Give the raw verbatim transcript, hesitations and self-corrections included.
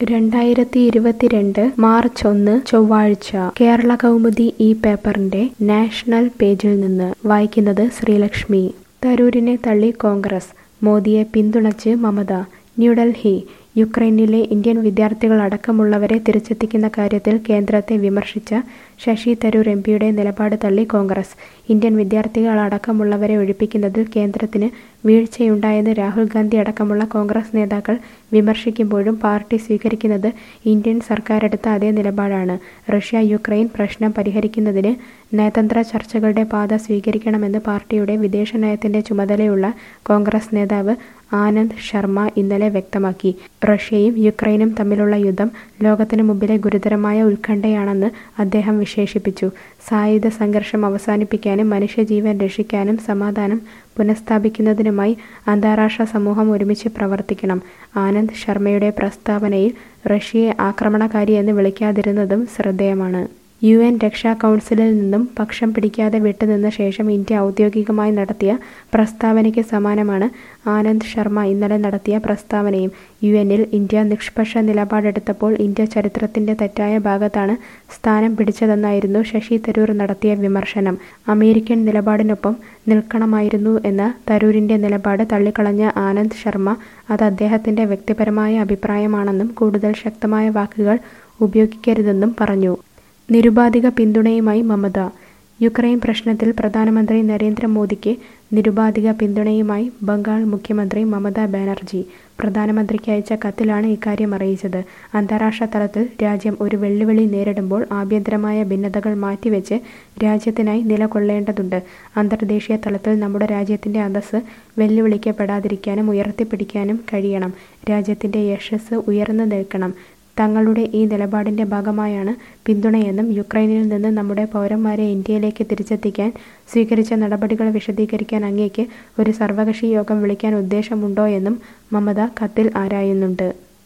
രണ്ടായിരത്തി ഇരുപത്തിരണ്ട് മാർച്ച് ഒന്ന് ചൊവ്വാഴ്ച കേരള കൗമുദി ഈ പേപ്പറിന്റെ നാഷണൽ പേജിൽ നിന്ന് വായിക്കുന്നത് ശ്രീലക്ഷ്മി. തരൂരിനെ തള്ളി കോൺഗ്രസ്, മോദിയെ പിന്തുണച്ച് മമത. ന്യൂഡൽഹി. യുക്രൈനിലെ ഇന്ത്യൻ വിദ്യാർത്ഥികളടക്കമുള്ളവരെ തിരിച്ചെത്തിക്കുന്ന കാര്യത്തിൽ കേന്ദ്രത്തെ വിമർശിച്ച ശശി തരൂർ എംപിയുടെ നിലപാട് തള്ളി കോൺഗ്രസ്. ഇന്ത്യൻ വിദ്യാർത്ഥികളടക്കമുള്ളവരെ ഒഴിപ്പിക്കുന്നതിൽ കേന്ദ്രത്തിന് വീഴ്ചയുണ്ടായെന്ന് രാഹുൽ ഗാന്ധി അടക്കമുള്ള കോൺഗ്രസ് നേതാക്കൾ വിമർശിക്കുമ്പോഴും പാർട്ടി സ്വീകരിക്കുന്നത് ഇന്ത്യൻ സർക്കാരെടുത്ത അതേ നിലപാടാണ്. റഷ്യ യുക്രൈൻ പ്രശ്നം പരിഹരിക്കുന്നതിന് നയതന്ത്ര ചർച്ചകളുടെ പാത സ്വീകരിക്കണമെന്ന് പാർട്ടിയുടെ വിദേശനയത്തിന്റെ ചുമതലയുള്ള കോൺഗ്രസ് നേതാവ് ആനന്ദ് ശർമ്മ ഇന്നലെ വ്യക്തമാക്കി. റഷ്യയും യുക്രൈനും തമ്മിലുള്ള യുദ്ധം ലോകത്തിനു മുമ്പിലെ ഗുരുതരമായ ഉത്കണ്ഠയാണെന്ന് അദ്ദേഹം വിശേഷിപ്പിച്ചു. സായുധ സംഘർഷം അവസാനിപ്പിക്കാനും മനുഷ്യജീവൻ രക്ഷിക്കാനും സമാധാനം പുനഃസ്ഥാപിക്കുന്നതിനുമായി അന്താരാഷ്ട്ര സമൂഹം ഒരുമിച്ച് പ്രവർത്തിക്കണം. ആനന്ദ് ശർമ്മയുടെ പ്രസ്താവനയിൽ റഷ്യയെ ആക്രമണകാരി എന്ന് വിളിക്കാതിരുന്നതും ശ്രദ്ധേയമാണ്. യു എൻ രക്ഷാ കൗൺസിലിൽ നിന്നും പക്ഷം പിടിക്കാതെ വിട്ടുനിന്ന ശേഷം ഇന്ത്യ ഔദ്യോഗികമായി നടത്തിയ പ്രസ്താവനയ്ക്ക് സമാനമാണ് ആനന്ദ് ശർമ്മ ഇന്നലെ നടത്തിയ പ്രസ്താവനയും. യു എന്നിൽ ഇന്ത്യ നിഷ്പക്ഷ നിലപാടെടുത്തപ്പോൾ ഇന്ത്യ ചരിത്രത്തിന്റെ തെറ്റായ ഭാഗത്താണ് സ്ഥാനം പിടിച്ചതെന്നായിരുന്നു ശശി തരൂർ നടത്തിയ വിമർശനം. അമേരിക്കൻ നിലപാടിനൊപ്പം നിൽക്കണമായിരുന്നു എന്ന തരൂരിന്റെ നിലപാട് തള്ളിക്കളഞ്ഞ ആനന്ദ് ശർമ്മ അത് അദ്ദേഹത്തിന്റെ വ്യക്തിപരമായ അഭിപ്രായമാണെന്നും കൂടുതൽ ശക്തമായ വാക്കുകൾ ഉപയോഗിക്കരുതെന്നും പറഞ്ഞു. നിരുപാധിക പിന്തുണയുമായി മമത. യുക്രൈൻ പ്രശ്നത്തിൽ പ്രധാനമന്ത്രി നരേന്ദ്രമോദിക്ക് നിരുപാധിക പിന്തുണയുമായി ബംഗാൾ മുഖ്യമന്ത്രി മമതാ ബാനർജി പ്രധാനമന്ത്രിക്ക് അയച്ച കത്തിലാണ് ഇക്കാര്യം അറിയിച്ചത്. അന്താരാഷ്ട്ര തലത്തിൽ രാജ്യം ഒരു വെല്ലുവിളി നേരിടുമ്പോൾ ആഭ്യന്തരമായ ഭിന്നതകൾ മാറ്റിവെച്ച് രാജ്യത്തിനായി നിലകൊള്ളേണ്ടതുണ്ട്. അന്തർദേശീയ തലത്തിൽ നമ്മുടെ രാജ്യത്തിന്റെ അന്തസ്സ് വെല്ലുവിളിക്കപ്പെടാതിരിക്കാനും ഉയർത്തിപ്പിടിക്കാനും കഴിയണം. രാജ്യത്തിന്റെ യശസ്സ് ഉയർന്നു നിൽക്കണം. തങ്ങളുടെ ഈ നിലപാടിന്റെ ഭാഗമായാണ് പിന്തുണയെന്നും യുക്രൈനിൽ നിന്ന് നമ്മുടെ പൗരന്മാരെ ഇന്ത്യയിലേക്ക് തിരിച്ചെത്തിക്കാൻ സ്വീകരിച്ച നടപടികൾ വിശദീകരിക്കാൻ അങ്ങേക്ക് ഒരു സർവകക്ഷി യോഗം വിളിക്കാൻ ഉദ്ദേശമുണ്ടോയെന്നും മമത കത്തിൽ ആരായുന്നുണ്ട്.